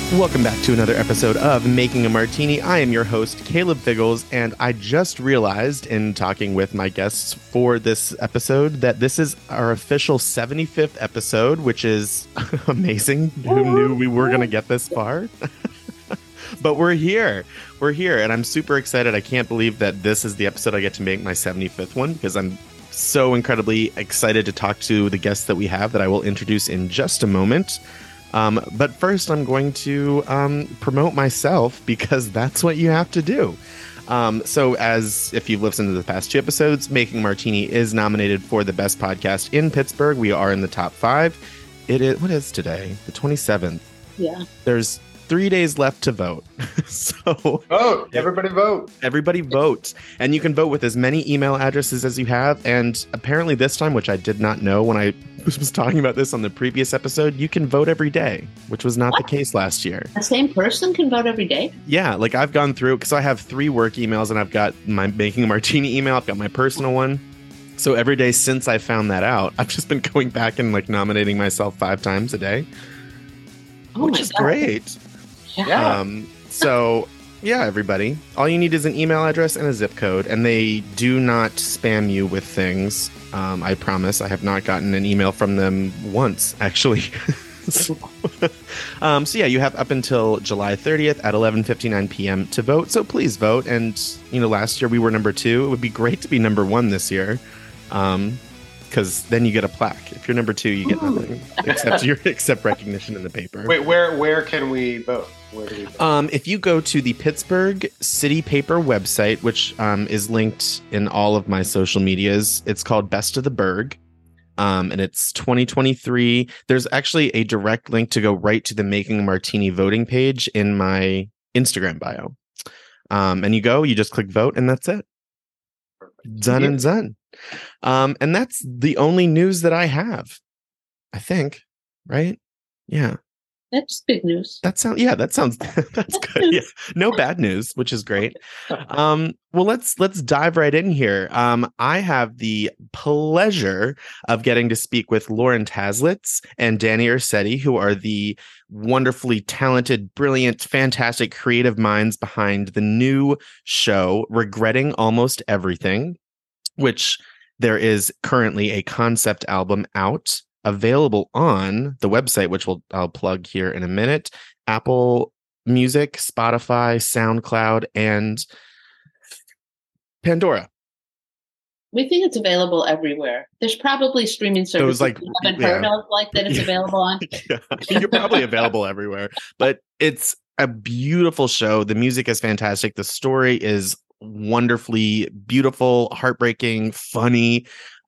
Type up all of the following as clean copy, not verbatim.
Welcome back to another episode of Making a Martini. I am your host, Caleb Figgles, and I just realized in talking with my guests for this episode that this is our official 75th episode, which is amazing. Who knew we were going to get this far? But we're here. We're here, and I'm super excited. I can't believe that this is the episode I get to make my 75th one, because I'm so incredibly excited to talk to the guests that we have that I will introduce in just a moment. But first, I'm going to promote myself, because that's what you have to do. So as if you've listened to the past two episodes, Making Martini is nominated for the best podcast in Pittsburgh. We are in the top 5. It is, what is today? The 27th. Yeah. There's 3 days left to vote. So vote. Everybody vote. Everybody vote. And you can vote with as many email addresses as you have. And apparently this time, which I did not know when I was talking about this on the previous episode, you can vote every day, which was not the case last year. The same person can vote every day? Yeah, like I've gone through, because I have 3 work emails, and I've got my Making a Martini email, I've got my personal one. So every day since I found that out, I've just been going back and like nominating myself 5 times a day. Which is great. Yeah. So yeah, everybody, all you need is an email address and a zip code, and they do not spam you with things. I promise. I have not gotten an email from them once, actually. So yeah, you have up until July 30th at 11:59 p.m. to vote. So please vote. And last year we were number 2. It would be great to be number 1 this year, because then you get a plaque. If you're number 2, you get nothing except recognition in the paper. Wait, where can we vote? Where do we vote? If you go to the Pittsburgh City Paper website, which is linked in all of my social medias, it's called Best of the Burgh, and it's 2023. There's actually a direct link to go right to the Making a Martini voting page in my Instagram bio. And you just click vote, and that's it. Done and done. And that's the only news that I have, I think, right? Yeah. That's big news. That sounds that's good. Yeah. No bad news, which is great. Well, let's dive right in here. I have the pleasure of getting to speak with Lauren Taslitz and Danny Ursetti, who are the wonderfully talented, brilliant, fantastic creative minds behind the new show Regretting Almost Everything, which there is currently a concept album out, available on the website, which I'll plug here in a minute. Apple Music, Spotify, SoundCloud, and Pandora. We think it's available everywhere. There's probably streaming services we haven't heard of, like that it's available on. Yeah, you're probably available everywhere. But it's a beautiful show. The music is fantastic. The story is wonderfully beautiful, heartbreaking, funny.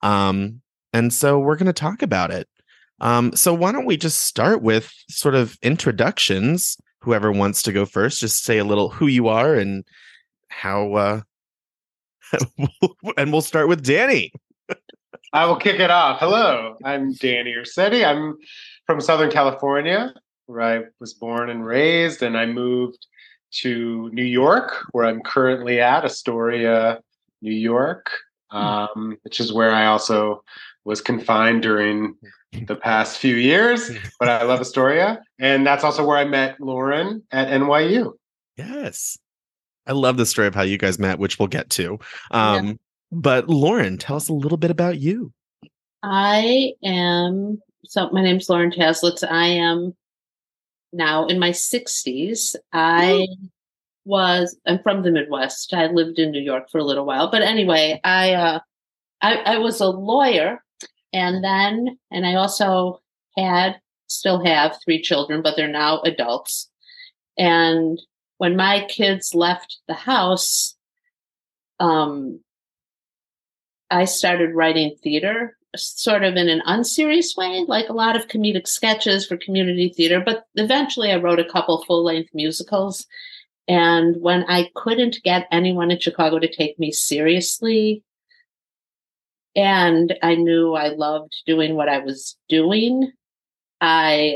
And so we're going to talk about it. So why don't we just start with sort of introductions? Whoever wants to go first, just say a little who you are and how, and we'll start with Danny. I will kick it off. Hello, I'm Danny Ursetti. I'm from Southern California, where I was born and raised, and I moved to New York, where I'm currently at, Astoria, New York, which is where I also was confined during the past few years, but I love Astoria. And that's also where I met Lauren at NYU. Yes. I love the story of how you guys met, which we'll get to. But Lauren, tell us a little bit about you. My name's Lauren Taslitz. I am now in my 60s. I'm from the Midwest. I lived in New York for a little while. But anyway, I was a lawyer. And I also still have 3 children, but they're now adults. And when my kids left the house, I started writing theater, sort of in an unserious way, like a lot of comedic sketches for community theater. But eventually I wrote a couple full-length musicals. And when I couldn't get anyone in Chicago to take me seriously, and I knew I loved doing what I was doing, I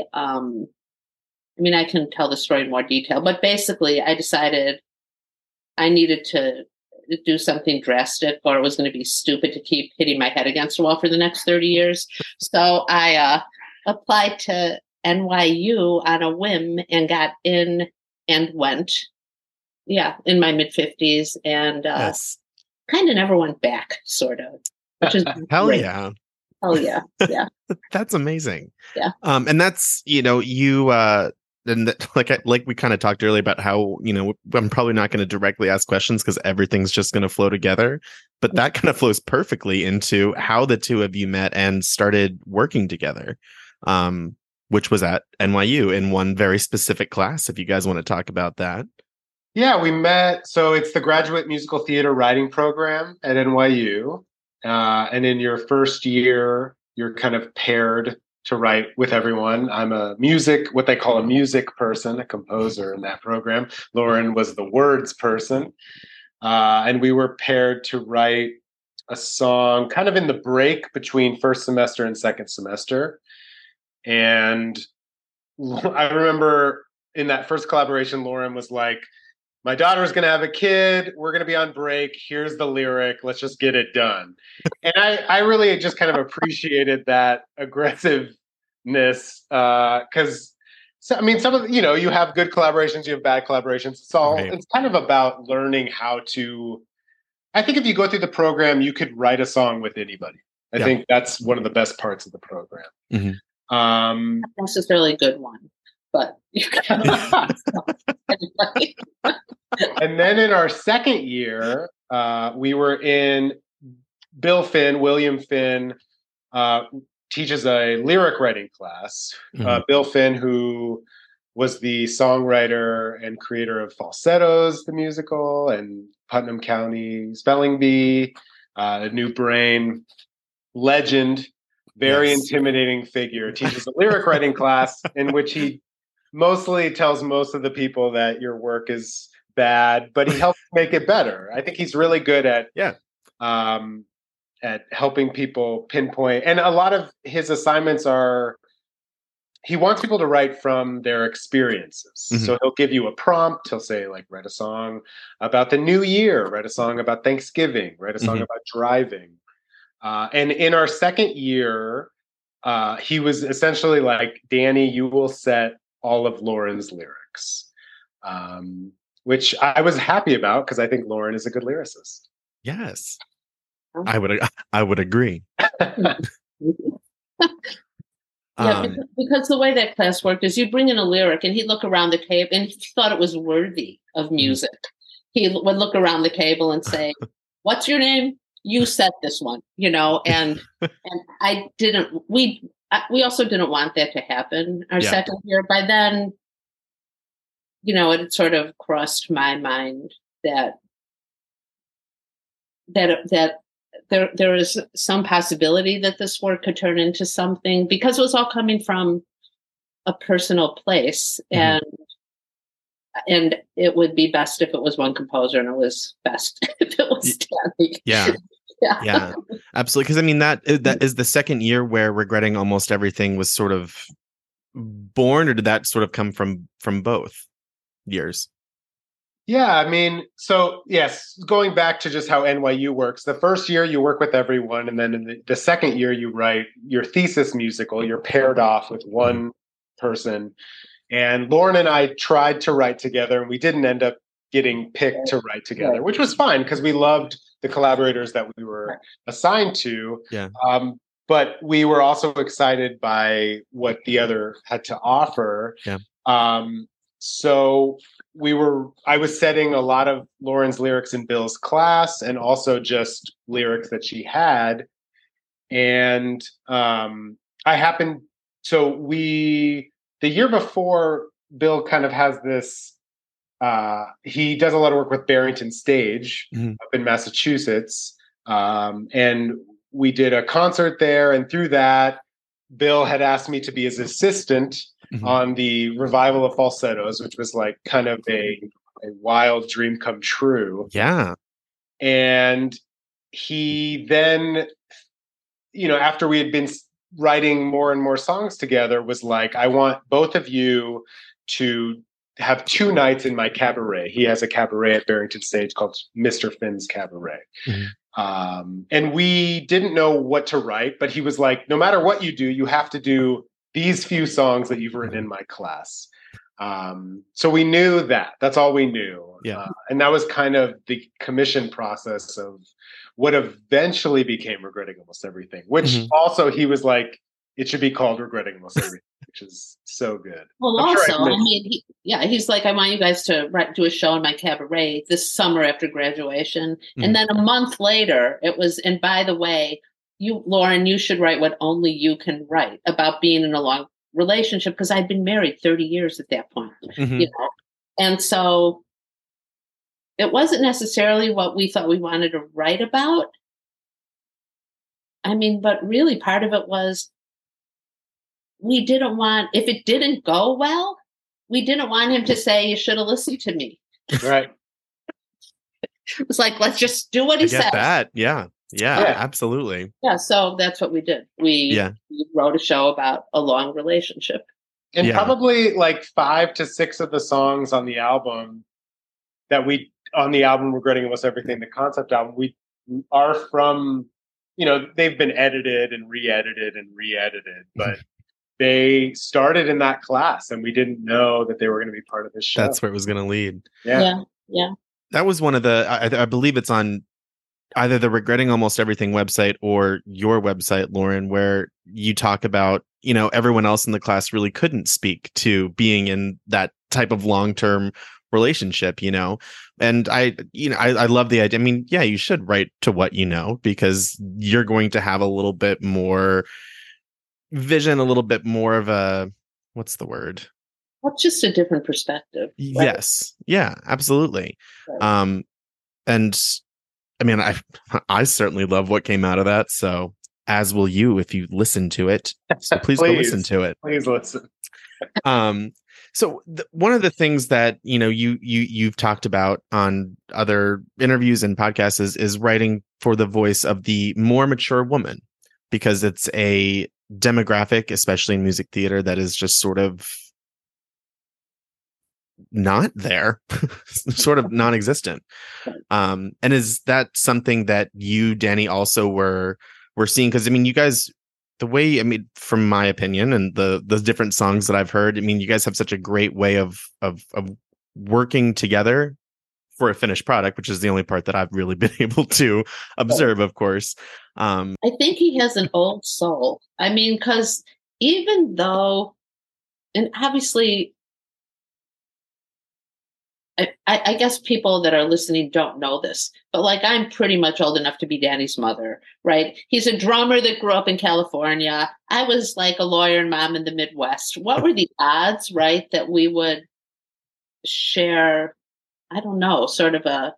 can tell the story in more detail, but basically I decided I needed to do something drastic, or it was going to be stupid to keep hitting my head against a wall for the next 30 years. So I applied to NYU on a whim and got in and went. Yeah, in my mid-50s, and Yes. kind of never went back, sort of, which is Hell great. yeah. Hell yeah. Yeah. That's amazing. Yeah. And that's, you and like we kind of talked earlier about how, I'm probably not going to directly ask questions because everything's just going to flow together, but that kind of flows perfectly into how the two of you met and started working together. Which was at NYU in one very specific class, if you guys want to talk about that. Yeah, we met. So it's the Graduate Musical Theater Writing Program at NYU. And in your first year, you're kind of paired to write with everyone. I'm what they call a music person, a composer in that program. Lauren was the words person. And we were paired to write a song kind of in the break between first semester and second semester. And I remember in that first collaboration, Lauren was like, my daughter's going to have a kid. We're going to be on break. Here's the lyric. Let's just get it done. And I really just kind of appreciated that aggressiveness because, some of you have good collaborations, you have bad collaborations. It's kind of about learning how to. I think if you go through the program, you could write a song with anybody. I think that's one of the best parts of the program. Mm-hmm. Not necessarily a good one, but you can. And then in our second year, we were in William Finn teaches a lyric writing class. Mm-hmm. Bill Finn, who was the songwriter and creator of Falsettos, the musical, and Putnam County Spelling Bee, New Brain, legend, very intimidating figure, teaches a lyric writing class in which he mostly tells most of the people that your work is bad, but he helps make it better. I think he's really good at helping people pinpoint. And a lot of his assignments are, he wants people to write from their experiences. Mm-hmm. So he'll give you a prompt. He'll say, like, write a song about the new year, write a song about Thanksgiving, write a song about driving. And in our second year, he was essentially like, Danny, you will set all of Lauren's lyrics, which I was happy about because I think Lauren is a good lyricist. Yes, I would agree. Because the way that class worked is you'd bring in a lyric and he'd look around the table and he thought it was worthy of music. He would look around the table and say, "What's your name? You set this one," and I didn't. We also didn't want that to happen our second year. By then, it had sort of crossed my mind that there is some possibility that this work could turn into something, because it was all coming from a personal place, and it would be best if it was one composer, and it was best if it was Danny. Yeah, absolutely. Because I mean, that is the second year where Regretting Almost Everything was sort of born, or did that sort of come from both years? Yeah, I mean, so yes, going back to just how NYU works, the first year you work with everyone, and then in the second year you write your thesis musical. You're paired off with one person. And Lauren and I tried to write together, and we didn't end up getting picked to write together, which was fine because we loved the collaborators that we were assigned to. Yeah. But we were also excited by what the other had to offer. Yeah. So I was setting a lot of Lauren's lyrics in Bill's class, and also just lyrics that she had. And the year before, Bill kind of has this, he does a lot of work with Barrington Stage up in Massachusetts. And we did a concert there. And through that, Bill had asked me to be his assistant on the revival of Falsettos, which was like kind of a wild dream come true. Yeah. And he then, after we had been writing more and more songs together, was like, I want both of you to have 2 nights in my cabaret. He has a cabaret at Barrington Stage called Mr. Finn's Cabaret. And we didn't know what to write, but he was like, no matter what you do, you have to do these few songs that you've written in my class. So we knew that. That's all we knew. Yeah. And that was kind of the commission process of what eventually became Regretting Almost Everything, which also he was like, it should be called Regretting Almost Everything, which is so good. Well, also, I mean, he's like, I want you guys to do a show in my cabaret this summer after graduation. And then a month later, it was, and by the way, Lauren, you should write what only you can write about being in a long relationship, because I'd been married 30 years at that point, you know? And so it wasn't necessarily what we thought we wanted to write about. I mean, but really part of it was we didn't want, if it didn't go well, we didn't want him to say, you should have listened to me. Right. It was like, let's just do what he says. That. Yeah, absolutely. Yeah, so that's what we did. We wrote a show about a long relationship. And probably like 5 to 6 of the songs on the album Regretting Almost Everything, the concept album, we are from, you know, they've been edited and re-edited, but they started in that class and we didn't know that they were going to be part of this show. That's where it was going to lead. Yeah. That was one of the, I believe it's on either the Regretting Almost Everything website or your website, Lauren, where you talk about, you know, everyone else in the class really couldn't speak to being in that type of long-term relationship, you know. And I love the idea. I mean, yeah, you should write to what you know, because you're going to have a little bit more vision, a little bit more of a, what's the word? Well, just a different perspective. Right? Yes. Yeah, absolutely. Right. And I mean, I certainly love what came out of that. So as will you if you listen to it. So please go listen to it. Please listen. So one of the things that, you know, you've talked about on other interviews and podcasts is writing for the voice of the more mature woman, because it's a demographic, especially in music theater, that is just sort of not there, sort of non-existent. And is that something that you, Danny, also were seeing? Because I mean, you guys, the way, I mean, from my opinion and the different songs that I've heard, I mean, you guys have such a great way of working together for a finished product, which is the only part that I've really been able to observe, of course. I think he has an old soul. I mean, because even though, and obviously, I guess people that are listening don't know this, but like I'm pretty much old enough to be Danny's mother, right? He's a drummer that grew up in California. I was like a lawyer and mom in the Midwest. What were the odds, right, that we would share, I don't know, sort of an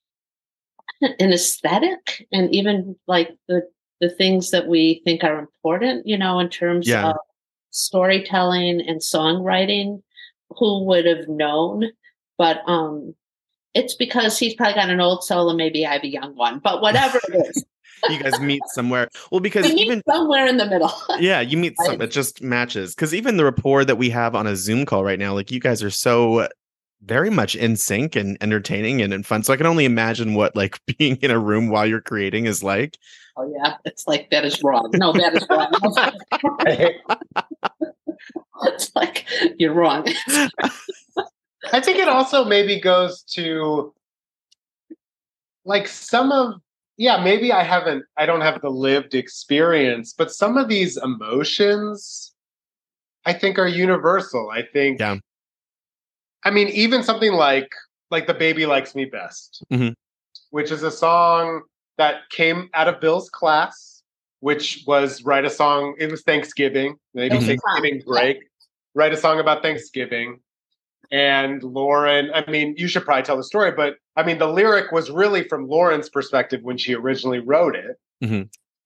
aesthetic and even like the things that we think are important, you know, in terms of storytelling and songwriting? Who would have known? But it's because he's probably got an old soul and maybe I have a young one. But whatever it is. You guys meet somewhere. Well, because we meet somewhere in the middle. Yeah, you meet some. It just matches. Because even the rapport that we have on a Zoom call right now, like you guys are so very much in sync and entertaining and fun. So I can only imagine what like being in a room while you're creating is like. Oh yeah, it's like that is wrong. No, that is wrong. It's like you're wrong. I think it also maybe goes to like maybe I don't have the lived experience, but some of these emotions I think are universal. I think, I mean, even something like The Baby Likes Me Best, which is a song that came out of Bill's class, which was write a song. It was Thanksgiving, maybe Thanksgiving break, write a song about Thanksgiving. And Lauren, I mean, you should probably tell the story, but I mean, the lyric was really from Lauren's perspective when she originally wrote it.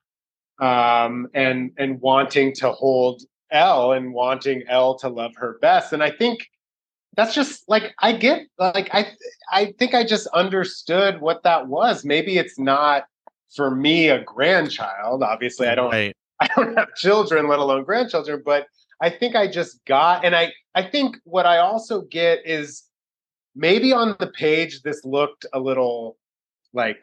And wanting to hold Elle and wanting Elle to love her best. And I think that's just like, I think I just understood what that was. Maybe it's not for me a grandchild. Obviously, I don't have children, let alone grandchildren, but I think I just got, and I think what I also get is maybe on the page, this looked a little like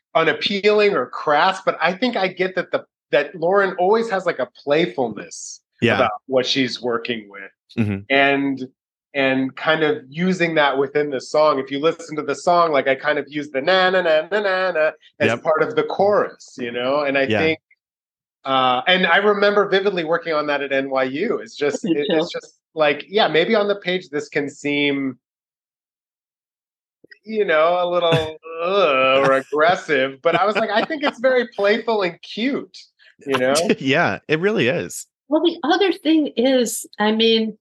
unappealing or crass, but I think I get that Lauren always has like a playfulness about what she's working with. Mm-hmm. And kind of using that within the song. If you listen to the song, like I kind of use the na na na na na na as part of the chorus, and I think and I remember vividly working on that at NYU. It's just like, maybe on the page this can seem a little or aggressive, but I was like, I think it's very playful and cute, Yeah, it really is. Well, the other thing is, I mean,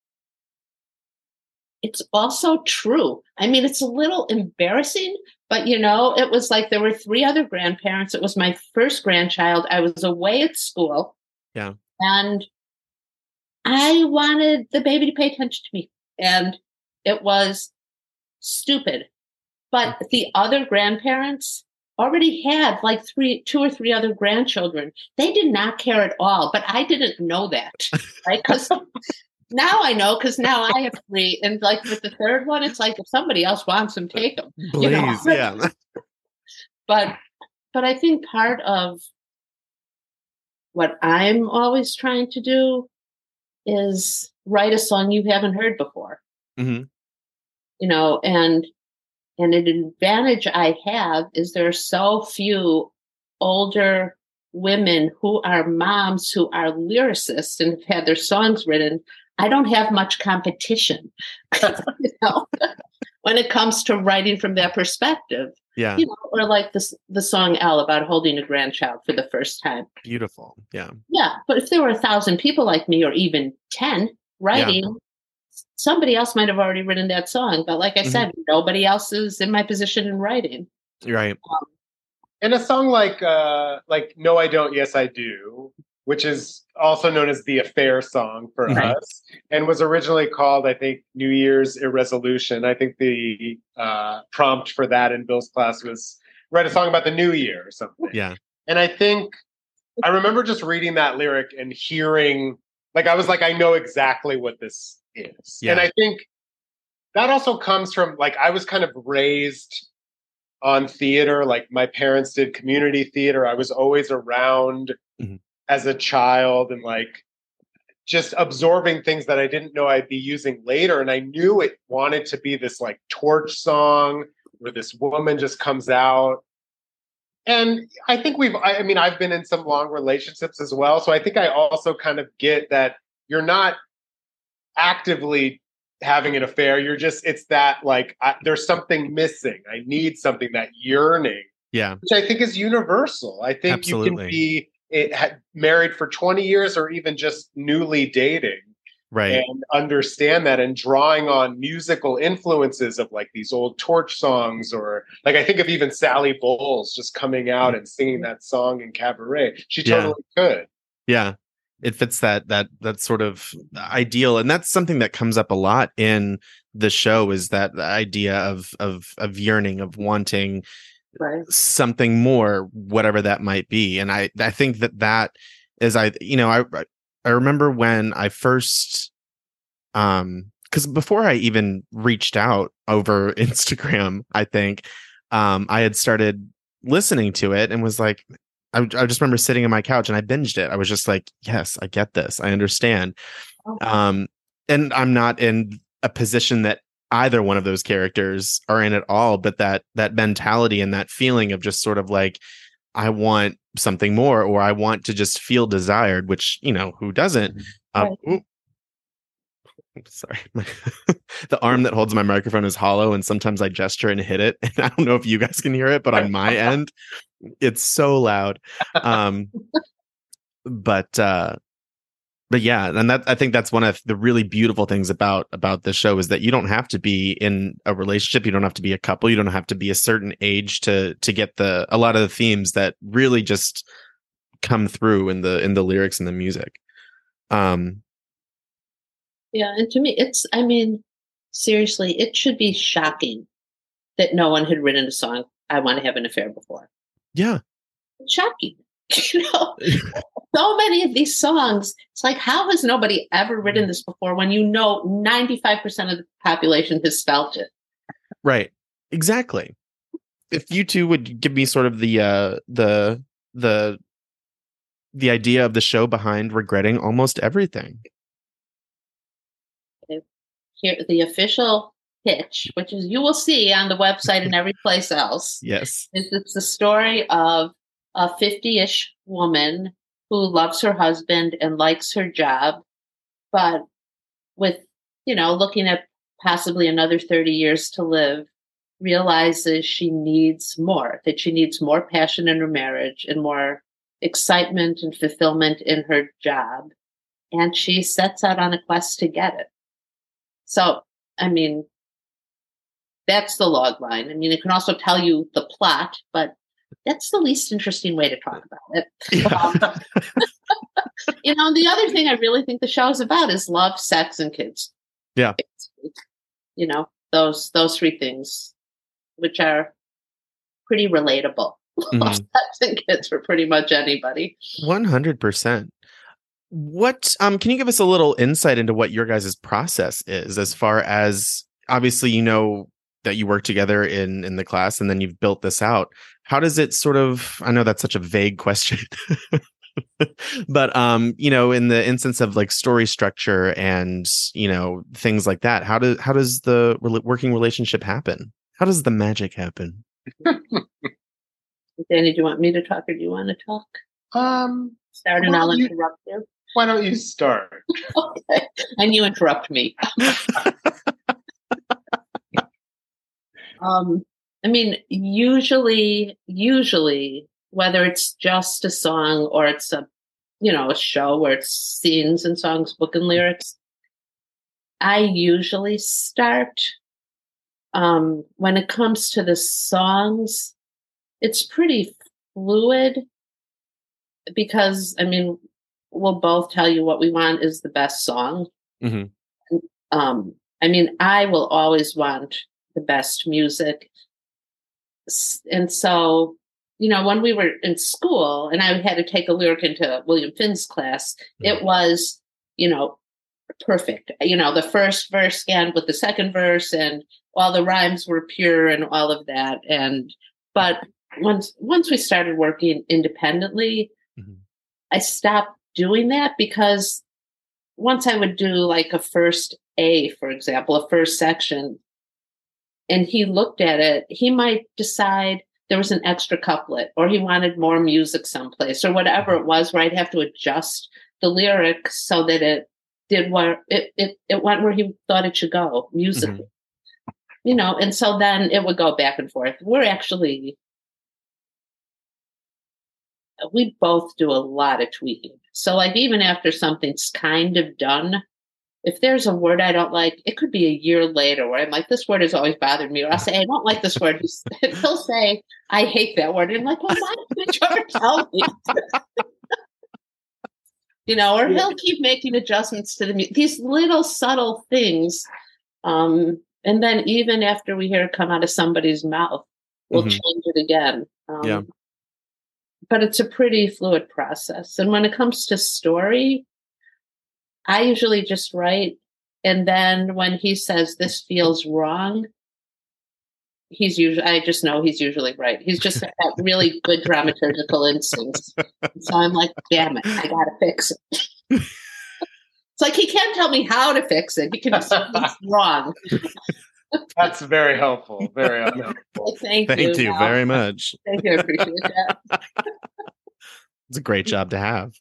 it's also true. I mean, it's a little embarrassing, but it was like there were 3 other grandparents. It was my first grandchild. I was away at school. Yeah. And I wanted the baby to pay attention to me. And it was stupid. But the other grandparents already had like 2 or 3 other grandchildren. They did not care at all, but I didn't know that, right? Because now I know, because now I have 3, and like with the 3rd one, it's like if somebody else wants them, take them. Please, yeah. But I think part of what I'm always trying to do is write a song you haven't heard before. Mm-hmm. And an advantage I have is there are so few older women who are moms who are lyricists and have had their songs written. I don't have much competition, when it comes to writing from that perspective. Yeah. Or like the song Elle about holding a grandchild for the first time. Beautiful. Yeah. Yeah. But if there were 1,000 people like me, or even 10 writing, somebody else might have already written that song. But like I said, nobody else is in my position in writing. Right. And a song like No, I Don't, Yes, I Do, which is also known as the Affair song for us, and was originally called, I think, New Year's Irresolution. I think the prompt for that in Bill's class was write a song about the new year or something. Yeah. And I think I remember just reading that lyric and hearing, like, I was like, I know exactly what this is. Yeah. And I think that also comes from, like, I was kind of raised on theater. Like, my parents did community theater. I was always around as a child, and like just absorbing things that I didn't know I'd be using later. And I knew it wanted to be this like torch song where this woman just comes out. And I think I've been in some long relationships as well. So I think I also kind of get that you're not actively having an affair. It's that like, there's something missing. I need something, that yearning. Yeah. Which I think is universal. I think you can be married for 20 years or even just newly dating. Right. And understand that, and drawing on musical influences of like these old torch songs, or like I think of even Sally Bowles just coming out and singing that song in Cabaret. She totally could. Yeah. It fits that sort of ideal. And that's something that comes up a lot in the show, is that the idea of yearning, of wanting something more, whatever that might be. And I think that is, I remember when I first, because before I even reached out over Instagram, I think I had started listening to it and was like, I just remember sitting on my couch and I binged it. I was just like, yes, I get this. I understand. And I'm not in a position that either one of those characters are in at all, but that mentality and that feeling of just sort of like, I want something more, or I want to just feel desired, which, who doesn't? Sorry. The arm that holds my microphone is hollow, and sometimes I gesture and hit it. And I don't know if you guys can hear it, but on my end, it's so loud. But yeah, and I think that's one of the really beautiful things about the show, is that you don't have to be in a relationship, you don't have to be a couple, you don't have to be a certain age to get a lot of the themes that really just come through in the lyrics and the music. Yeah, and to me, seriously, it should be shocking that no one had written a song, I Want to Have an Affair, before. Yeah. It's shocking. So many of these songs, it's like, how has nobody ever written this before, when 95% of the population has spelt it? Right. Exactly. If you two would give me sort of the the idea of the show behind Regretting Almost Everything. Here, the official pitch, which is you will see on the website and every place else. Yes. It's the story of a 50-ish woman who loves her husband and likes her job, but with, looking at possibly another 30 years to live, realizes she needs more, that she needs more passion in her marriage and more excitement and fulfillment in her job. And she sets out on a quest to get it. So, I mean, that's the log line. I mean, it can also tell you the plot, but that's the least interesting way to talk about it. Yeah. The other thing I really think the show is about is love, sex, and kids. Yeah. Those three things, which are pretty relatable. Love, sex, and kids for pretty much anybody. 100%. What can you give us a little insight into what your guys' process is, as far as, obviously, that you work together in the class and then you've built this out. How does it sort of, I know that's such a vague question, but in the instance of like story structure and, things like that, how does the working relationship happen? How does the magic happen? Danny, do you want me to talk or do you want to talk? Start and I'll interrupt you. Why don't you start? Okay. And you interrupt me. I mean, usually, whether it's just a song or it's a show where it's scenes and songs, book and lyrics, I usually start. When it comes to the songs, it's pretty fluid because, I mean, we'll both tell you what we want is the best song. Mm-hmm. I mean, I will always want the best music. And so, when we were in school and I had to take a lyric into William Finn's class, it was, perfect. The first verse scanned with the second verse and all the rhymes were pure and all of that. But once we started working independently, I stopped doing that because once I would do like a first A, for example, a first section, and he looked at it, he might decide there was an extra couplet or he wanted more music someplace or whatever it was, where I'd have to adjust the lyric so that it did where it went where he thought it should go musically. And so then it would go back and forth. We both do a lot of tweaking. So like even after something's kind of done, if there's a word I don't like, it could be a year later where I'm like, this word has always bothered me. Or I'll say, I don't like this word. He'll say, I hate that word. And I'm like, well, why didn't you ever tell me? Or he'll keep making adjustments to these little subtle things. And then even after we hear it come out of somebody's mouth, we'll change it again. But it's a pretty fluid process. And when it comes to story, I usually just write. And then when he says this feels wrong, I just know he's usually right. He's just got really good dramaturgical instincts. So I'm like, damn it, I got to fix it. It's like he can't tell me how to fix it. He can just say it's wrong. That's very helpful. Very helpful. Thank you very much. Thank you. I appreciate that. It's a great job to have.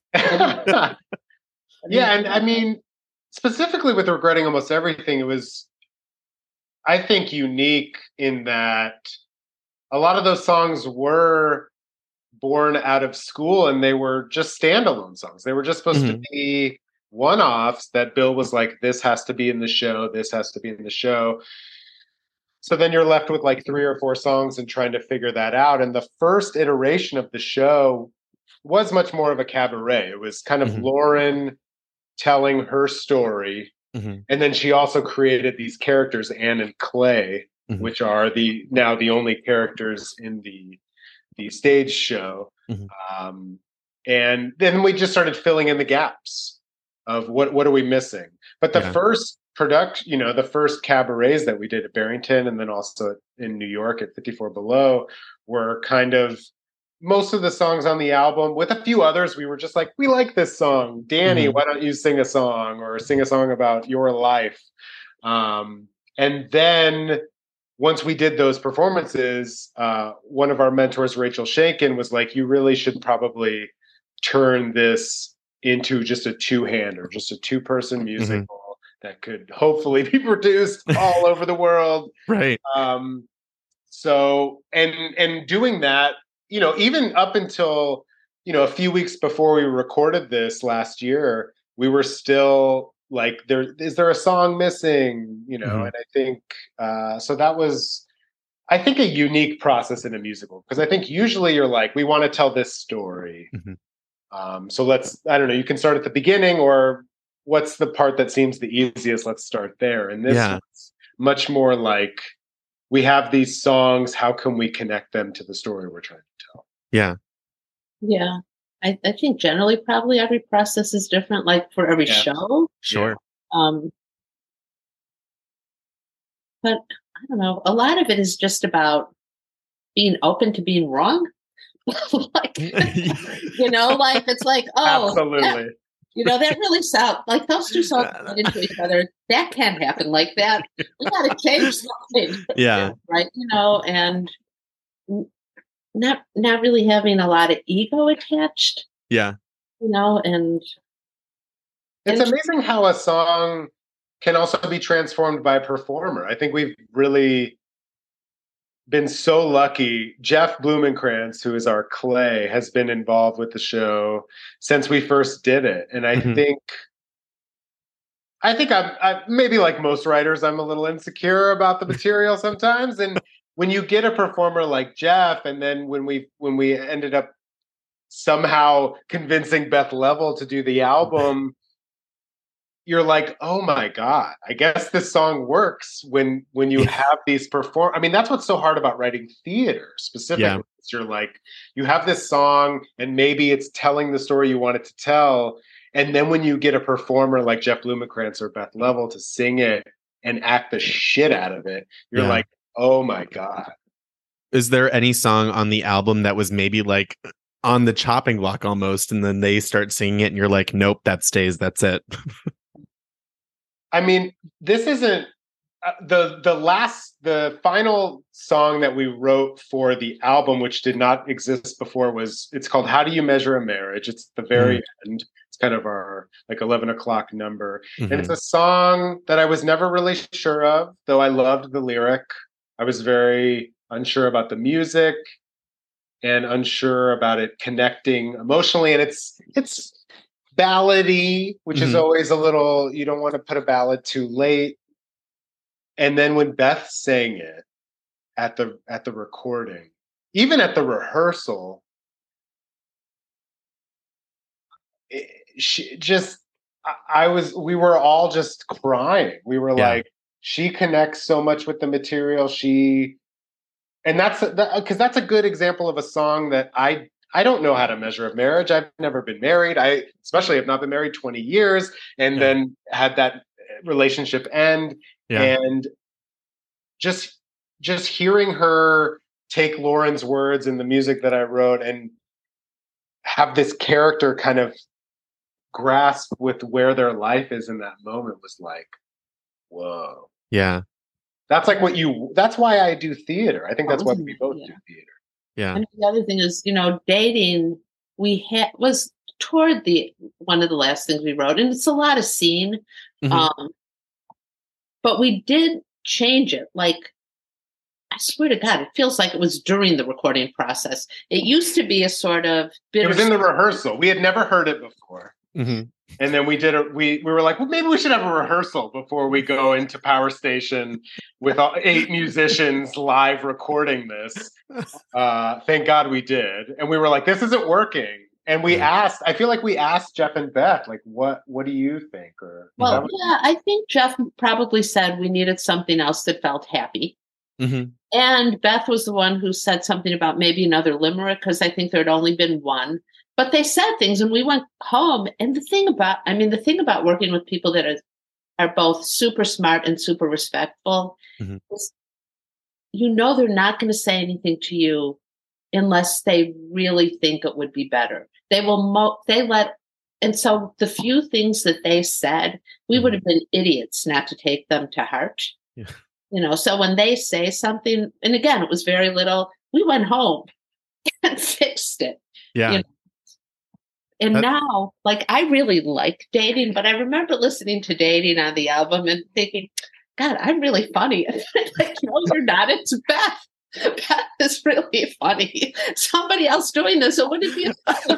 Yeah, and I mean, specifically with Regretting Almost Everything, it was, I think, unique in that a lot of those songs were born out of school and they were just standalone songs. They were just supposed to be one-offs that Bill was like, this has to be in the show, this has to be in the show. So then you're left with like 3 or 4 songs and trying to figure that out. And the first iteration of the show was much more of a cabaret. It was kind of Lauren telling her story. And then she also created these characters, Anne and Clay, which are now the only characters in the stage show. And then we just started filling in the gaps of what are we missing. But the first production, the first cabarets that we did at Barrington and then also in New York at 54 Below were kind of most of the songs on the album. With a few others, we were just like, we like this song. Danny, why don't you sing a song or sing a song about your life? And then once we did those performances, one of our mentors, Rachel Shankin, was like, you really should probably turn this into just a two-hander, just a two-person musical that could hopefully be produced all over the world. Right. So, and doing that, even up until, a few weeks before we recorded this last year, we were still like, is there a song missing? And I think, so that was, I think, a unique process in a musical, because I think usually you're like, we want to tell this story. So I don't know, you can start at the beginning, or what's the part that seems the easiest? Let's start there. And this one's much more like, we have these songs, how can we connect them to the story we're trying to tell? Yeah. Yeah. I think generally probably every process is different, like for every show. Sure. But I don't know. A lot of it is just about being open to being wrong. Like, like it's like, oh, absolutely. That really sounds like those two songs get into each other. That can't happen like that. We got to change something. Yeah. Right. And not really having a lot of ego attached. Yeah. And it's amazing how a song can also be transformed by a performer. I think we've really been so lucky. Jeff Blumenkrantz, who is our Clay, has been involved with the show since we first did it. And I think I'm maybe like most writers, I'm a little insecure about the material sometimes. And when you get a performer like Jeff, and then when we ended up somehow convincing Beth Level to do the album, you're like, oh my God, I guess this song works when you have these I mean, that's what's so hard about writing theater specifically. Yeah. You're like, you have this song and maybe it's telling the story you want it to tell. And then when you get a performer like Jeff Blumenkrantz or Beth Level to sing it and act the shit out of it, you're like, oh my God. Is there any song on the album that was maybe like on the chopping block almost, and then they start singing it and you're like, nope, that stays, that's it? I mean, this isn't the final song that we wrote for the album, which did not exist before, it's called How Do You Measure a Marriage? It's the very end. It's kind of our like 11 o'clock number. And it's a song that I was never really sure of, though I loved the lyric. I was very unsure about the music and unsure about it connecting emotionally. And it's ballady, which is always a little, you don't want to put a ballad too late. And then when Beth sang it at the recording, even at the rehearsal, we were all just crying. We were like, she connects so much with the material. And that's because that's a good example of a song that I don't know how to measure a marriage. I've never been married. I especially have not been married 20 years and then had that relationship end. Yeah. And just hearing her take Lauren's words and the music that I wrote and have this character kind of grasp with where their life is in that moment was like, whoa. Yeah. That's like that's why I do theater. I think that's why we both do theater. Yeah. And the other thing is, dating, was toward one of the last things we wrote, and it's a lot of scene. But we did change it. Like, I swear to God, it feels like it was during the recording process. It used to be a sort of it was in the rehearsal. We had never heard it before. And then we were like, well, maybe we should have a rehearsal before we go into Power Station with 8 musicians live recording this. Thank God we did. And we were like, this isn't working. And I feel like we asked Jeff and Beth, like, what do you think? I think Jeff probably said we needed something else that felt happy. And Beth was the one who said something about maybe another limerick, because I think there had only been one. But they said things, and we went home. And the thing about working with people that are both super smart and super respectful is, they're not going to say anything to you unless they really think it would be better. They will, and so the few things that they said, we would have been idiots not to take them to heart. Yeah. So when they say something, and again, it was very little, we went home and fixed it. Yeah. And now, like, I really like Dating, but I remember listening to Dating on the album and thinking, God, I'm really funny. Like, no, you're not. It's Beth. Beth is really funny. Somebody else doing this, it wouldn't be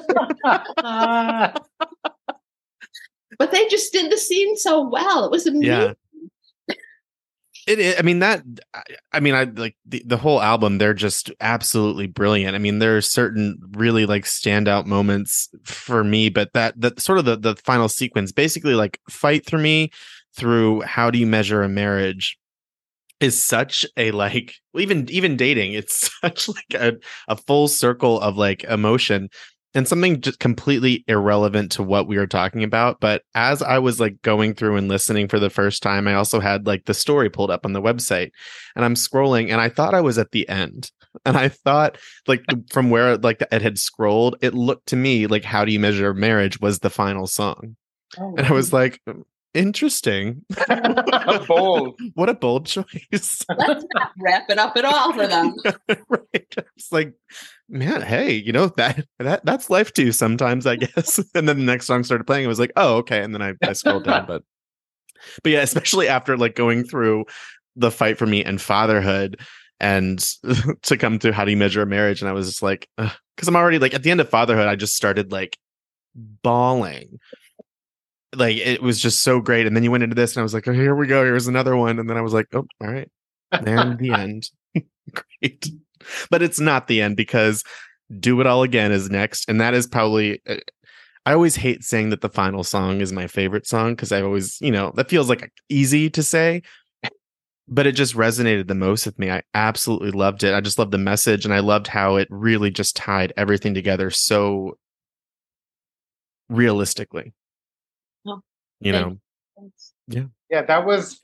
but they just did the scene so well. It was amazing. Yeah. It is. I like the whole album. They're just absolutely brilliant. I mean, there are certain really like standout moments for me, but that sort of the final sequence, basically like Fight Through Me through How Do You Measure a Marriage, is such a like even Dating. It's such like a full circle of like emotion. And something just completely irrelevant to what we were talking about. But as I was like going through and listening for the first time, I also had like the story pulled up on the website, and I'm scrolling and I thought I was at the end. And I thought like from where like it had scrolled, it looked to me like How Do You Measure Marriage was the final song. Oh, and I was like, interesting. Bold. What a bold choice. Let's not wrap it up at all for them. Right. It's like, man, hey, that's life too sometimes, I guess. And then the next song started playing. I was like, oh, okay. And then I scrolled down. But yeah, especially after like going through the Fight For Me and Fatherhood and to come to How Do You Measure a Marriage. And I was just like, because I'm already like at the end of Fatherhood, I just started like bawling. Like it was just so great. And then you went into this and I was like, oh, here we go. Here's another one. And then I was like, oh, all right. And the end. Great. But it's not the end, because Do It All Again is next. And that is probably, I always hate saying that the final song is my favorite song, because I always, that feels like easy to say, but it just resonated the most with me. I absolutely loved it. I just loved the message, and I loved how it really just tied everything together so realistically. Oh, Yeah. That was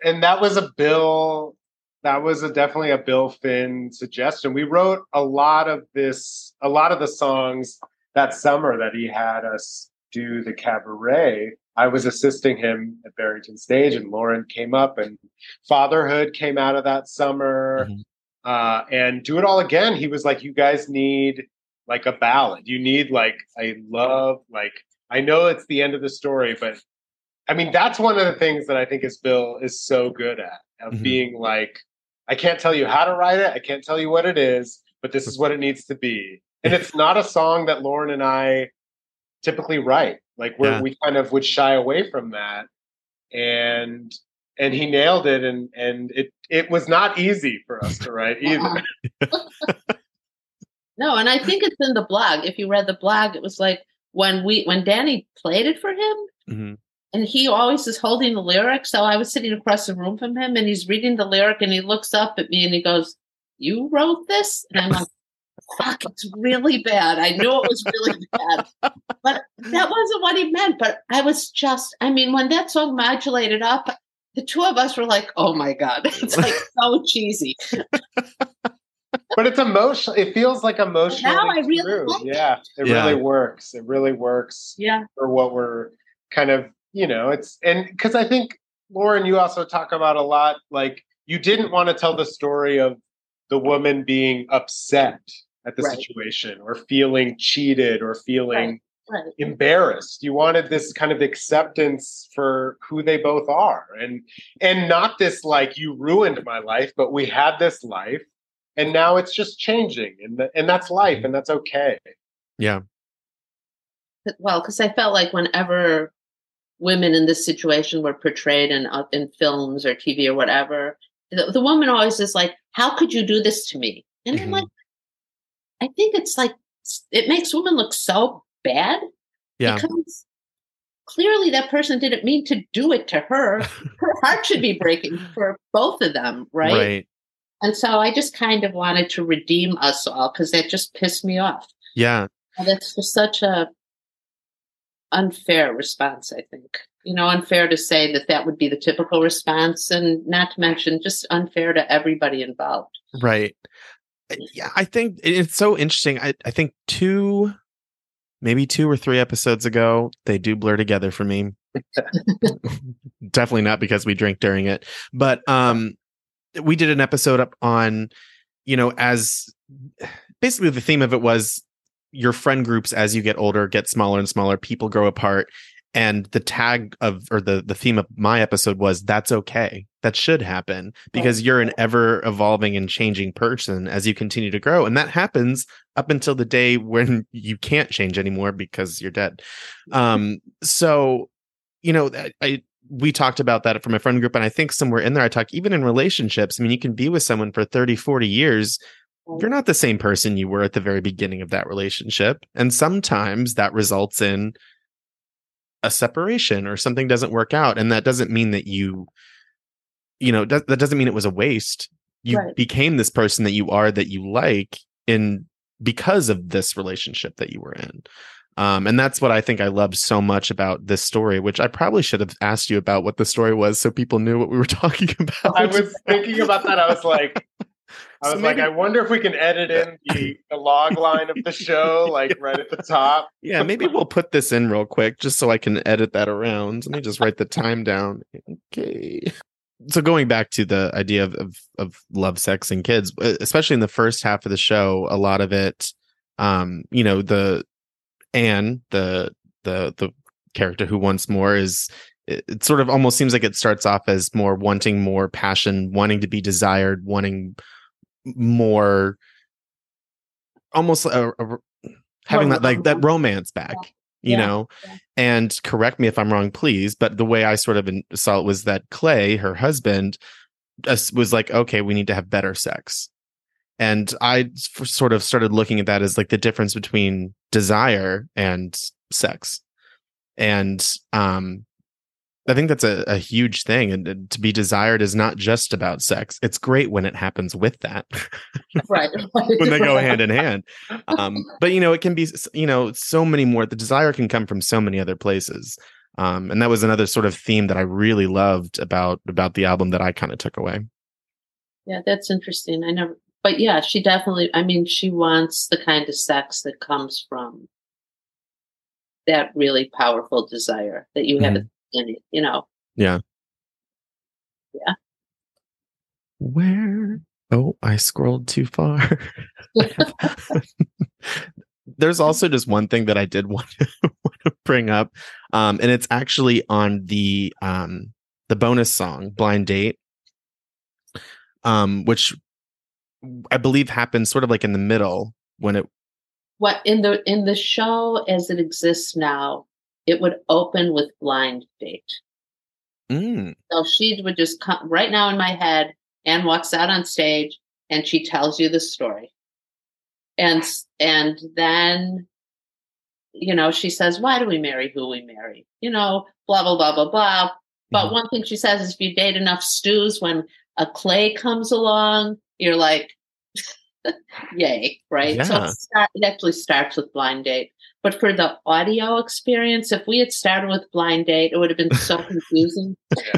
definitely a Bill Finn suggestion. We wrote a lot of the songs that summer that he had us do the cabaret. I was assisting him at Barrington Stage, and Lauren came up, and Fatherhood came out of that summer. Mm-hmm. And Do It All Again, he was like, you guys need like a ballad. You need like I know it's the end of the story, but I mean, that's one of the things that I think Bill is so good at, of mm-hmm. being like, I can't tell you how to write it. I can't tell you what it is, but this is what it needs to be. And it's not a song that Lauren and I typically write. Like we kind of would shy away from that. And he nailed it. And it was not easy for us to write either. No, and I think it's in the blog. If you read the blog, it was like when Danny played it for him, mm-hmm. and he always is holding the lyric. So I was sitting across the room from him, and he's reading the lyric, and he looks up at me and he goes, "You wrote this?" And I'm like, fuck, it's really bad. I knew it was really bad. But that wasn't what he meant. But I was when that song modulated up, the two of us were like, oh my God, it's like so cheesy. But it's emotional. It feels like emotional. Now I really like it. Really works. It really works. Yeah. For what we're kind of, and because I think, Lauren, you also talk about a lot, like you didn't want to tell the story of the woman being upset at the situation, or feeling cheated, or feeling embarrassed. You wanted this kind of acceptance for who they both are, and not this like, you ruined my life, but we had this life. And now it's just changing, and that's life, and that's okay. Yeah. Well, because I felt like whenever women in this situation were portrayed in films or TV or whatever, the woman always is like, "How could you do this to me?" And mm-hmm. I'm like, I think it's like it makes women look so bad, because clearly that person didn't mean to do it to her. Her heart should be breaking for both of them, right? Right. And so I just kind of wanted to redeem us all, because that just pissed me off. Yeah. And that's just such a unfair response, I think. Unfair to say that would be the typical response, and not to mention just unfair to everybody involved. Right. Yeah, I think it's so interesting. I think maybe 2 or 3 episodes ago, they do blur together for me. Definitely not because we drink during it, but we did an episode up on, as basically the theme of it was your friend groups as you get older get smaller and smaller, people grow apart. And the tag of, or the theme of my episode was, that's okay. That should happen because you're an ever evolving and changing person as you continue to grow. And that happens up until the day when you can't change anymore because you're dead. So, we talked about that from a friend group. And I think somewhere in there, I talk even in relationships. I mean, you can be with someone for 30, 40 years. You're not the same person you were at the very beginning of that relationship. And sometimes that results in a separation or something doesn't work out. And that doesn't mean that that doesn't mean it was a waste. You became this person that you are, that you like because of this relationship that you were in. And that's what I think I loved so much about this story, which I probably should have asked you about what the story was so people knew what we were talking about. I was thinking about that. I was like, I wonder if we can edit in the log line of the show, like right at the top. Yeah, maybe we'll put this in real quick just so I can edit that around. Let me just write the time down. Okay. So going back to the idea of love, sex, and kids, especially in the first half of the show, a lot of it, the Anne, the character who wants more it sort of almost seems like it starts off as more wanting more passion, wanting to be desired, wanting more, almost having that romance back, and correct me if I'm wrong, please. But the way I sort of saw it was that Clay, her husband, was like, okay, we need to have better sex. And I sort of started looking at that as like the difference between desire and sex. And I think that's a huge thing. And to be desired is not just about sex. It's great when it happens with that. Right. When they go hand in hand. But, it can be, so many more. The desire can come from so many other places. And that was another sort of theme that I really loved about the album that I kind of took away. Yeah, that's interesting. But yeah, she definitely, she wants the kind of sex that comes from that really powerful desire that you have in it, Yeah. Yeah. I scrolled too far. There's also just one thing that I did want to bring up. And it's actually on the bonus song, Blind Date, which I believe happens sort of like in the middle when it. What in the show as it exists now, it would open with Blind Date. So she would just come right now in my head. Anne walks out on stage and she tells you the story, and then she says, "Why do we marry who we marry?" Blah blah blah blah blah. But one thing she says is, if you date enough stews, when a Clay comes along, you're like, yay, right? Yeah. So it actually starts with Blind Date. But for the audio experience, if we had started with Blind Date, it would have been so confusing.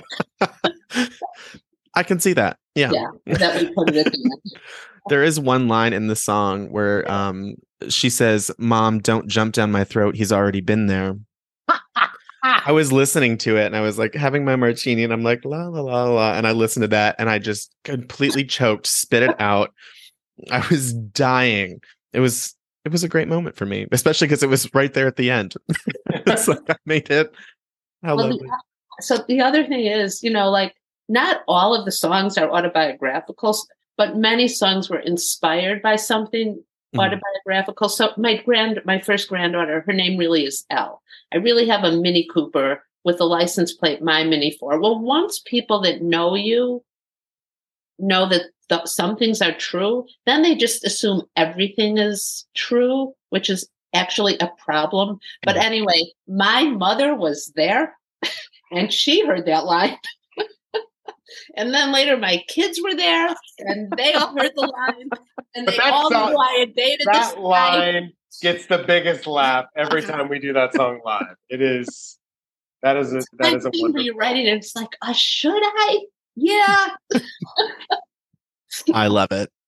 I can see that. Yeah. That we put it at the end. There is one line in the song where she says, "Mom, don't jump down my throat. He's already been there." I was listening to it and I was like having my martini and I'm like, la, la, la, la. And I listened to that and I just completely choked, spit it out. I was dying. It was a great moment for me, especially because it was right there at the end. It's like I made it. How lovely. So the other thing is, not all of the songs are autobiographical, but many songs were inspired by something autobiographical. So my first granddaughter, her name really is Elle. I really have a Mini Cooper with the license plate My Mini 4. Well, once people that know you know that some things are true, then they just assume everything is true, which is actually a problem. But anyway, my mother was there and she heard that line. And then later my kids were there and they all heard the line and they all knew I had dated this guy. That line gets the biggest laugh every time we do that song live. That is a wonderful. You're writing it, it's like, should I? Yeah. I love it.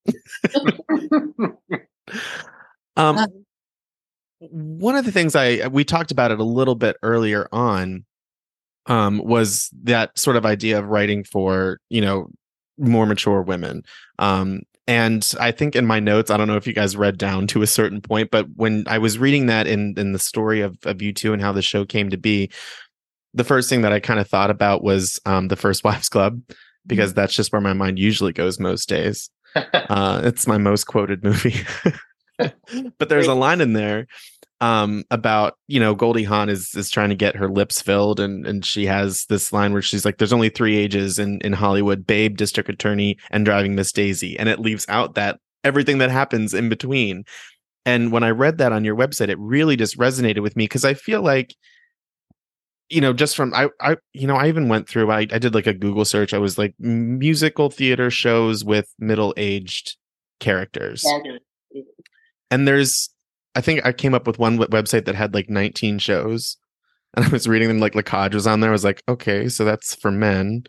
Um, one of the things we talked about it a little bit earlier on, was that sort of idea of writing for, more mature women. And I think in my notes, I don't know if you guys read down to a certain point, but when I was reading that in the story of you two and how the show came to be, the first thing that I kind of thought about was the First Wives Club, because that's just where my mind usually goes most days. It's my most quoted movie. But there's a line in there about, Goldie Hawn is trying to get her lips filled, and she has this line where she's like, there's only 3 ages in Hollywood: babe, district attorney, and driving Miss Daisy. And it leaves out that everything that happens in between. And when I read that on your website, it really just resonated with me, because I feel like, just from I even went through, I did like a Google search. I was like, musical theater shows with middle-aged characters. And I think I came up with one website that had like 19 shows, and I was reading them, like Lacage was on there. I was like, okay, so that's for men.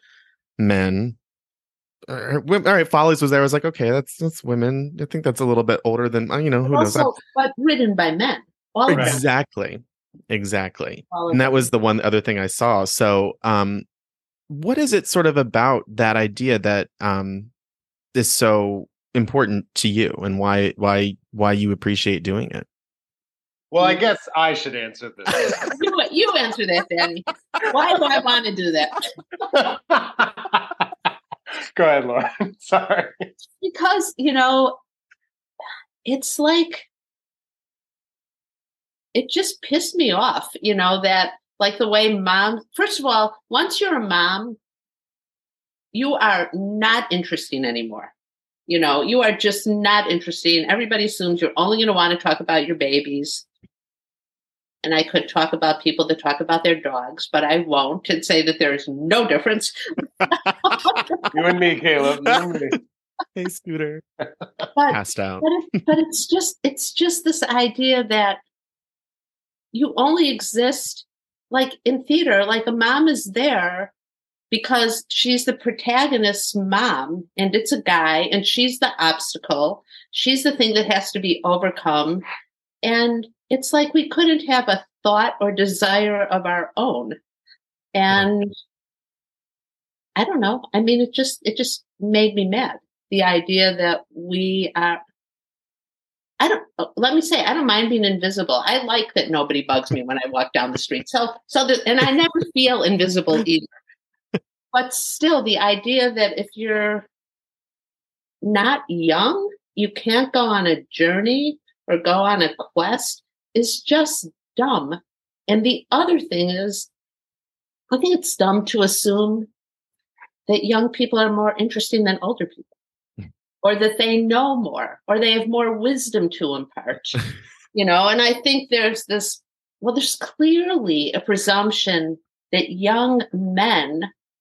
All right, Follies was there. I was like, okay, that's women. I think that's a little bit older than, who knows? But written by men. Exactly. And that was the one other thing I saw. So, what is it sort of about that idea that is so important to you, and why you appreciate doing it? Well, I guess I should answer this. You answer that, Danny. Why do I want to do that? Go ahead, Lauren. Sorry. Because, it's like, it just pissed me off, that like the way moms, first of all, once you're a mom, you are not interesting anymore. You are just not interesting. Everybody assumes you're only going to want to talk about your babies. And I could talk about people that talk about their dogs, but I won't, and say that there is no difference. You and me, Caleb. You and me. Hey, Scooter. Passed out. But it's just this idea that you only exist, like in theater, like a mom is there because she's the protagonist's mom, and it's a guy, and she's the obstacle. She's the thing that has to be overcome. And it's like we couldn't have a thought or desire of our own. And I don't know. I mean, it just made me mad. The idea that I don't mind being invisible. I like that nobody bugs me when I walk down the street. And I never feel invisible either. But still, the idea that if you're not young, you can't go on a journey or go on a quest is just dumb. And the other thing is, I think it's dumb to assume that young people are more interesting than older people, or that they know more, or they have more wisdom to impart. And I think there's clearly a presumption that young men,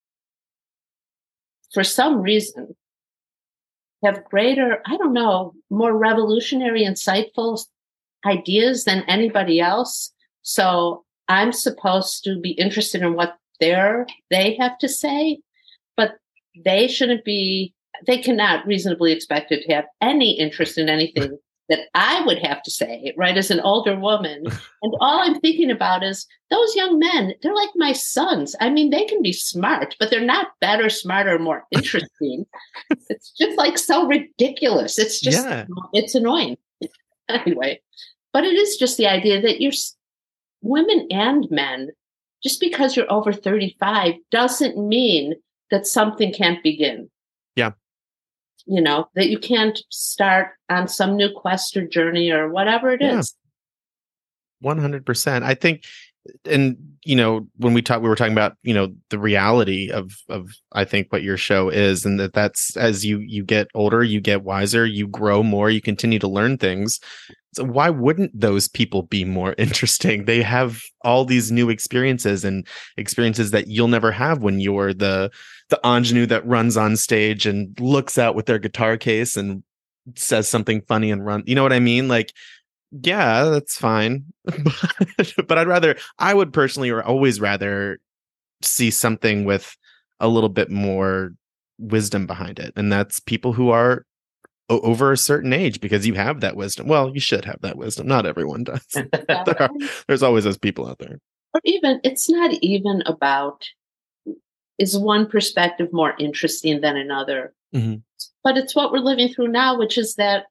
for some reason, have greater, more revolutionary, insightful ideas than anybody else. So I'm supposed to be interested in what they have to say, but they cannot reasonably expected to have any interest in anything that I would have to say, right, as an older woman. And all I'm thinking about is those young men, they're like my sons. I mean, they can be smart, but they're not better, smarter, more interesting. It's just like so ridiculous. It's just, It's annoying. Anyway, but it is just the idea that you're women and men, just because you're over 35 doesn't mean that something can't begin. Yeah. That you can't start on some new quest or journey or whatever it is. 100%. I think, and when we were talking about, the reality of I think what your show is, and that's as you get older, you get wiser, you grow more, you continue to learn things. So why wouldn't those people be more interesting? They have all these new experiences, and experiences that you'll never have when you're the ingenue that runs on stage and looks out with their guitar case and says something funny and run. You know what I mean? Like, yeah, that's fine. But I would personally or always rather see something with a little bit more wisdom behind it. And that's people who are over a certain age because you have that wisdom. Well, you should have that wisdom. Not everyone does. There's always those people out there. Or even, it's not even about, is one perspective more interesting than another? Mm-hmm. But it's what we're living through now, which is that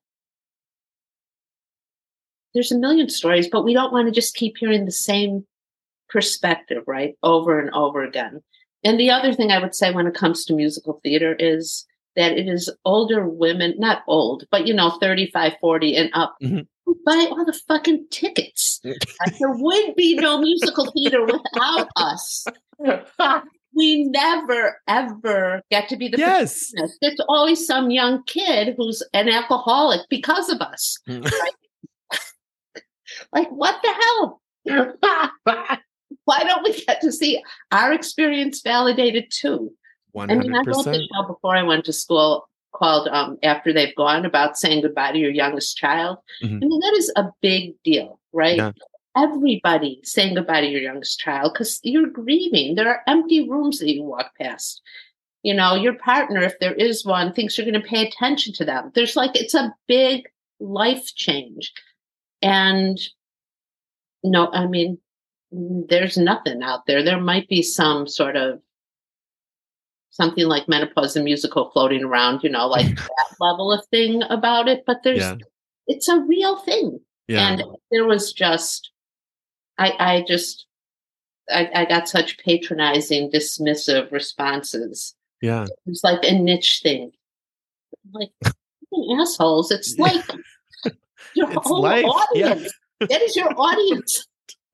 there's a million stories, but we don't want to just keep hearing the same perspective, right? Over and over again. And the other thing I would say when it comes to musical theater is that it is older women, not old, but 35, 40 and up, who buy all the fucking tickets. There would be no musical theater without us. We never, ever get to be the protagonist. It's always some young kid who's an alcoholic because of us. Right? Like, what the hell? Why don't we get to see our experience validated too? 100%. I mean, I wrote the show before I went to school called After They've Gone, about saying goodbye to your youngest child. Mm-hmm. I mean, that is a big deal, right? Yeah. Everybody saying goodbye to your youngest child because you're grieving. There are empty rooms that you walk past. Your partner, if there is one, thinks you're going to pay attention to them. It's a big life change. And no, I mean, there's nothing out there. There might be some sort of something like Menopause the Musical floating around, like that level of thing about it. But it's a real thing. Yeah. And there was just, I got such patronizing, dismissive responses. Yeah. It's like a niche thing. Like, assholes. It's like your whole audience. Yeah. That is your audience.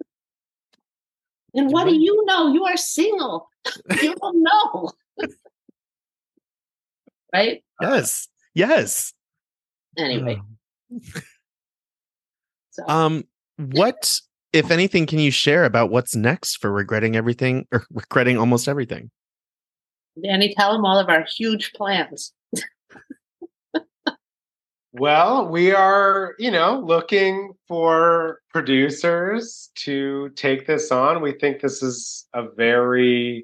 And what do you know? You are single. You don't know. Right? Yes. Anyway. What, if anything, can you share about what's next for Regretting Everything, or Regretting Almost Everything? Danny, tell them all of our huge plans. Well, we are, looking for producers to take this on. We think this is a very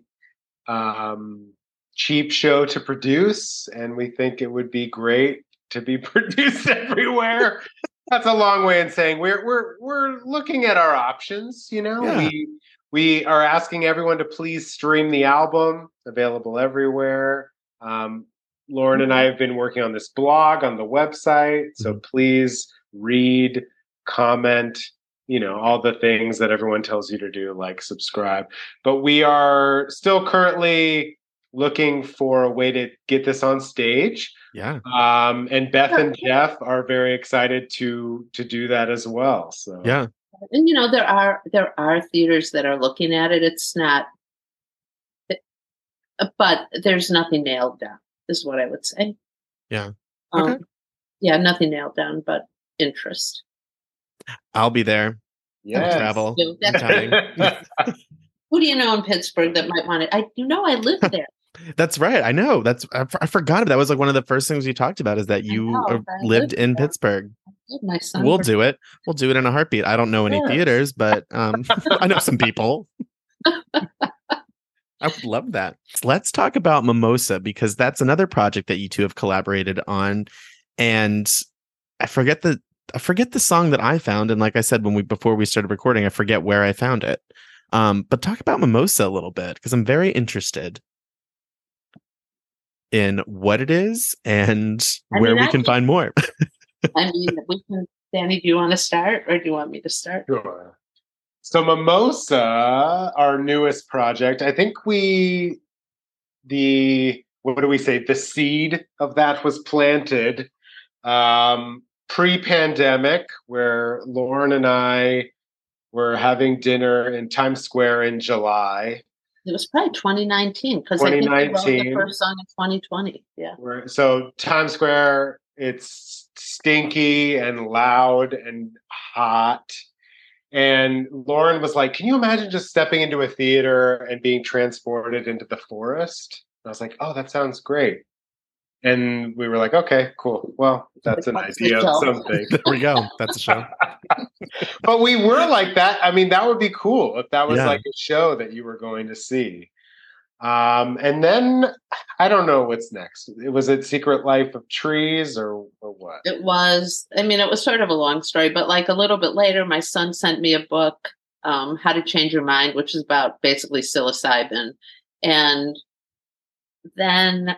cheap show to produce, and we think it would be great to be produced everywhere. That's a long way in saying we're looking at our options. Yeah. We are asking everyone to please stream the album, available everywhere. Lauren and I have been working on this blog on the website, so please read, comment, all the things that everyone tells you to do, like subscribe. But we are still currently looking for a way to get this on stage. Yeah. And Beth and Jeff are very excited to do that as well. So yeah. And there are theaters that are looking at it. It's not, but there's nothing nailed down, is what I would say. Yeah. Okay. Yeah, nothing nailed down, but interest. I'll be there. Yeah. Travel. Who do you know in Pittsburgh that might want it? I live there. That's right. I know. I forgot. That was like one of the first things we talked about, is that you lived in Pittsburgh. My son. We'll do it. We'll do it in a heartbeat. I don't know any theaters, but I know some people. I would love that. Let's talk about Mimosa, because that's another project that you two have collaborated on. And I forget the song that I found. And like I said, before we started recording, I forget where I found it. But talk about Mimosa a little bit, because I'm very interested in what it is and where we can find more. I mean, Danny, do you want to start, or do you want me to start? Sure. So Mimosa, our newest project, I think what do we say? The seed of that was planted pre-pandemic, where Lauren and I were having dinner in Times Square in July. It was probably 2019, because I think we wrote the first song in 2020. Yeah. So Times Square, it's stinky and loud and hot. And Lauren was like, can you imagine just stepping into a theater and being transported into the forest? And I was like, oh, that sounds great. And we were like, okay, cool. Well, that's an idea of something. There we go. That's a show. But we were like that. I mean, that would be cool if that was like a show that you were going to see. And then I don't know what's next. Was it Secret Life of Trees or what? It was, I mean, it was sort of a long story, but like a little bit later, my son sent me a book, How to Change Your Mind, which is about basically psilocybin. And then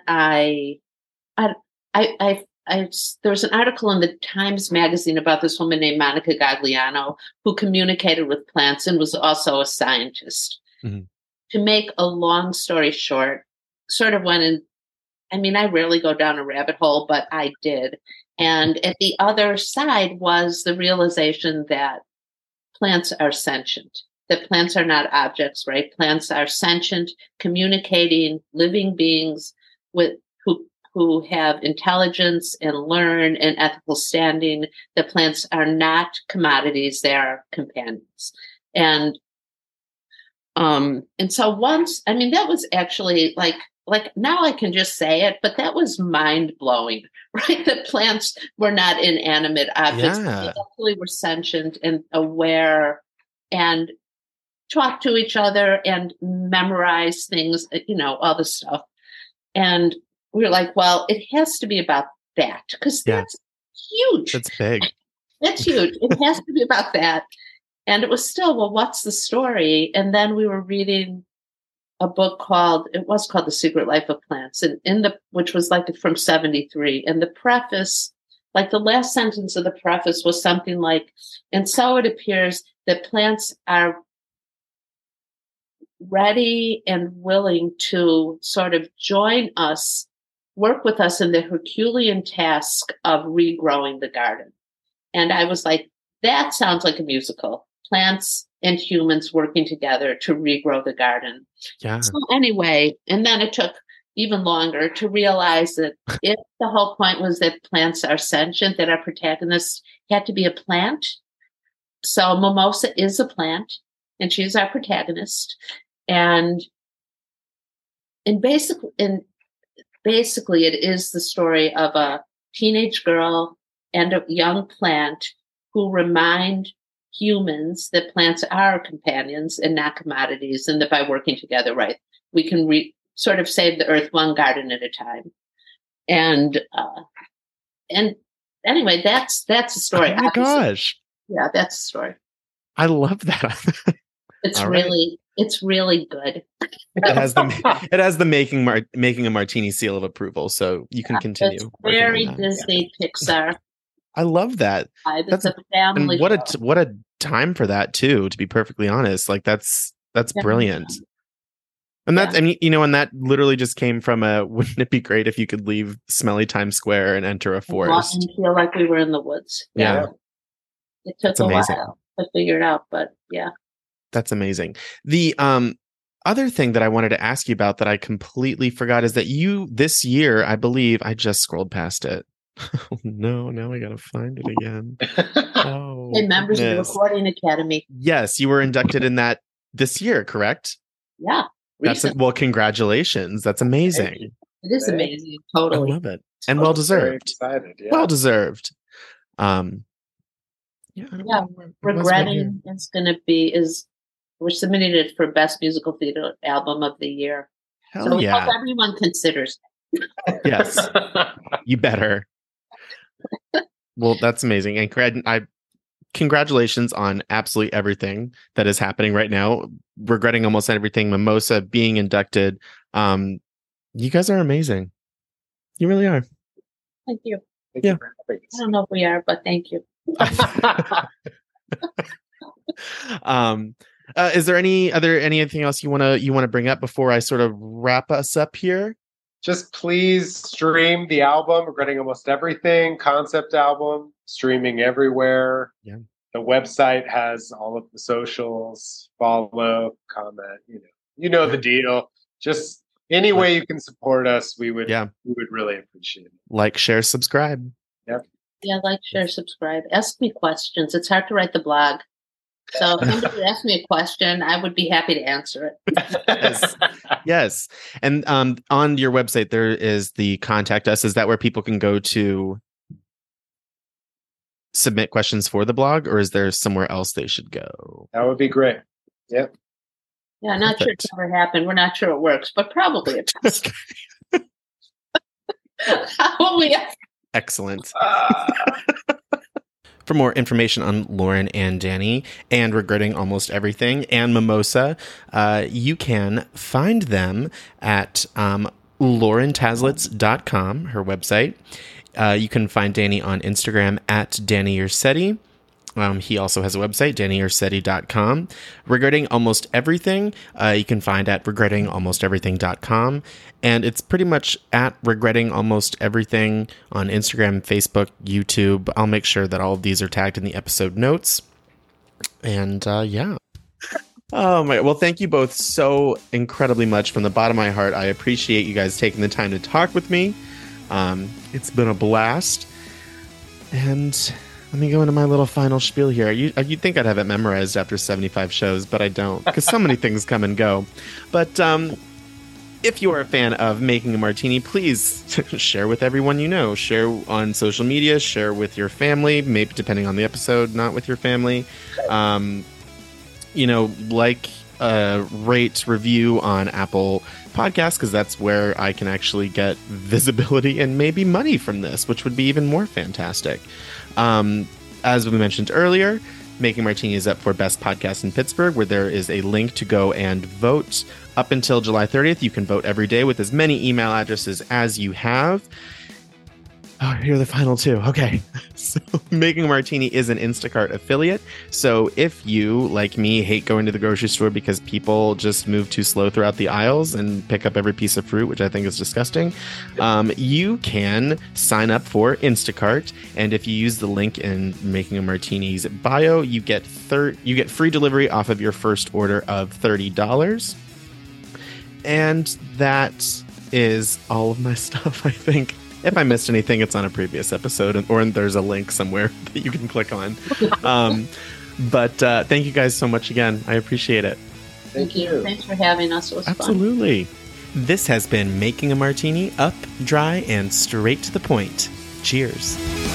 there was an article in the Times Magazine about this woman named Monica Gagliano who communicated with plants and was also a scientist. Mm-hmm. To make a long story short, sort of went in. I mean, I rarely go down a rabbit hole, but I did. And at the other side was the realization that plants are sentient, that plants are not objects, right? Plants are sentient, communicating, living beings with who have intelligence and learn and ethical standing. The plants are not commodities, they are companions. And so once, I mean, that was actually like now I can just say it, but that was mind blowing, right? That plants were not inanimate objects. Yeah. They actually were sentient and aware and talk to each other and memorize things, all this stuff. And we were like, well, it has to be about that because that's huge. That's big. That's huge. It has to be about that. And it was still, well, what's the story? And then we were reading a book called The Secret Life of Plants, and which was like from 1973. And the preface, like the last sentence of the preface was something like, and so it appears that plants are ready and willing to sort of join us, work with us in the Herculean task of regrowing the garden. And I was like, that sounds like a musical. Plants and humans working together to regrow the garden. Yeah. So anyway, and then it took even longer to realize that if the whole point was that plants are sentient, that our protagonist had to be a plant. So Mimosa is a plant, and she's our protagonist. And basically it is the story of a teenage girl and a young plant who remind humans that plants are companions and not commodities, and that by working together, right, we can sort of save the earth one garden at a time. And anyway, that's the story. Oh my gosh. Yeah, that's the story. I love that. It's really good. It has the making a martini seal of approval, so you can continue. It's very Disney Pixar. I love that. That's a family. And what a time for that too, to be perfectly honest. Like that's brilliant. And that's, and and that literally just came from wouldn't it be great if you could leave smelly Times Square and enter a forest? And feel like we were in the woods. Yeah. It took a while to figure it out, but yeah. That's amazing. The other thing that I wanted to ask you about that I completely forgot is that you, this year, I believe, I just scrolled past it. Oh, no, now I gotta find it again. Oh, hey, members of the Recording Academy. Yes, you were inducted in that this year, correct? Yeah. Well, congratulations. That's amazing. It is amazing. Totally. I love it. And well deserved. Excited, yeah. Well deserved. Regretting we're submitting it for Best Musical Theater Album of the Year. Hell so yeah. Hope everyone considers it. Yes. You better. Well, that's amazing. And congratulations on absolutely everything that is happening right now. Regretting almost everything. Mimosa being inducted. You guys are amazing. You really are. Thank you. Yeah. I don't know if we are, but thank you. Is there anything else you want to bring up before I sort of wrap us up here? Just please stream the album, Regretting Almost Everything, concept album, streaming everywhere. Yeah. The website has all of the socials, follow, comment, the deal. Just any way you can support us, we would really appreciate it. Like, share, subscribe. Yep. Yeah, like, share, subscribe. Ask me questions. It's hard to write the blog. So if somebody asked me a question, I would be happy to answer it. Yes. And on your website, there is the contact us. Is that where people can go to submit questions for the blog, or is there somewhere else they should go? That would be great. Yep. Yeah, not sure it's ever happened. We're not sure it works, but probably it does. Excellent. For more information on Lauren and Danny and Regretting Almost Everything and Mimosa, you can find them at laurentaslitz.com, her website. You can find Danny on Instagram at Danny Ursetti. He also has a website, DannyUrsetti.com. Regretting Almost Everything, you can find at regrettingalmosteverything.com. And it's pretty much at Regretting Almost Everything on Instagram, Facebook, YouTube. I'll make sure that all of these are tagged in the episode notes. And yeah. Oh my! Well, thank you both so incredibly much from the bottom of my heart. I appreciate you guys taking the time to talk with me. It's been a blast. And let me go into my little final spiel here. You'd think I'd have it memorized after 75 shows, but I don't, because so many things come and go. But if you are a fan of Making a Martini, please share with everyone you know. Share on social media. Share with your family, maybe depending on the episode, not with your family. Rate, review on Apple Podcasts, because that's where I can actually get visibility and maybe money from this, which would be even more fantastic. As we mentioned earlier, Making Martini is up for Best Podcast in Pittsburgh, where there is a link to go and vote. Up until July 30th, you can vote every day with as many email addresses as you have. Oh, here are the final two. Okay. So Making a Martini is an Instacart affiliate. So if you, like me, hate going to the grocery store because people just move too slow throughout the aisles and pick up every piece of fruit, which I think is disgusting, you can sign up for Instacart. And if you use the link in Making a Martini's bio, you get free delivery off of your first order of $30. And that is all of my stuff, I think. If I missed anything, it's on a previous episode, or there's a link somewhere that you can click on. But thank you guys so much again. I appreciate it. Thank you. Thanks for having us. It was Absolutely. Fun. This has been Making a Martini, up, dry, and straight to the point. Cheers.